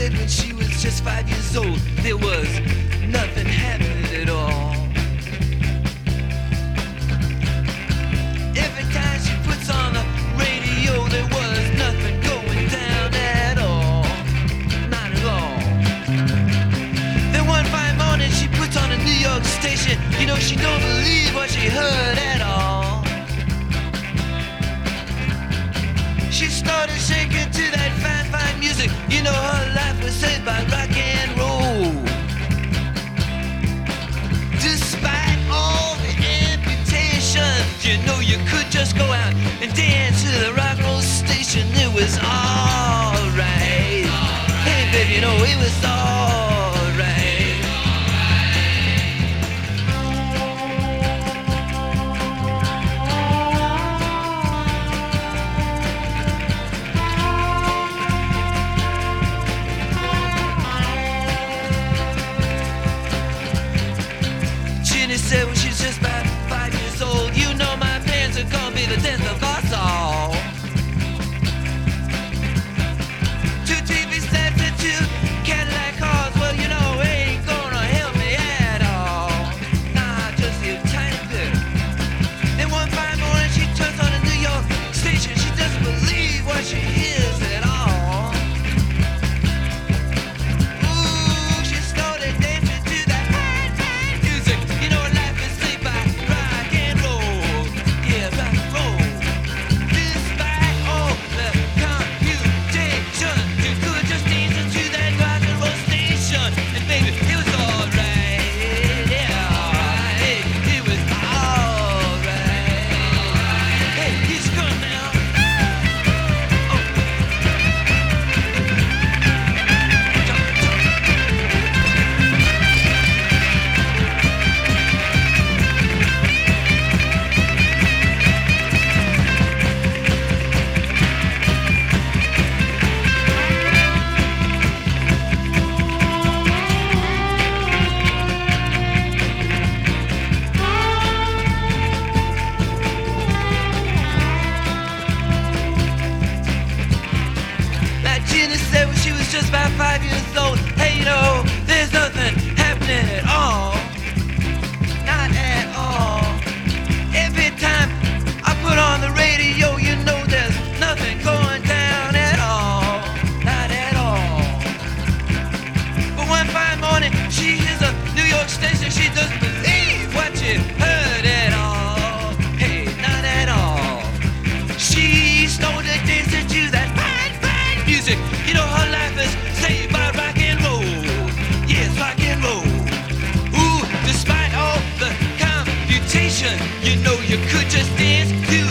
said when she was just 5 years old, there was nothing happening at all. Every time she puts on the radio, there was nothing going down at all. Not at all. Then one fine morning she puts on a New York station. You know, she don't believe what she heard at all. She started shaking to that fine, fine music. You know, her life was saved by rock and roll. Despite all the amputations, you know, you could just go out and dance to the rock and roll station. It was alright. Hey, baby, you know, it was alright. Ginny said when she's just about 5 years old, you know my parents are gonna be the death of us all. 2 TV sets and 2 Cadillac cars, well, you know, ain't gonna help me at all. Nah, just a tiny bit. Then one fine morning she turns on a New York station. She doesn't believe what she hears at all. Ooh, she started dancing to that fine, fine music. You know, life is saved by rock and roll. Yeah, rock and roll. Despite all the computation, you could just dance into that rock and roll station. And baby, it was alright. Yeah, hey, it was alright. Hey, he's gone now. Like Ginny said when she was just about 5 years old, hey, you know, there's nothing happening at all. Not at all. Every time I put on the radio, you know there's nothing going down at all. Not at all. But one fine morning, she hears a New York station. She doesn't believe what she heard at all. Hey, not at all. She started dancing to that fine, fine music. You know, her life is saved by rock and roll. Yes, rock and roll. Ooh, despite all the computation, you know, you could just dance to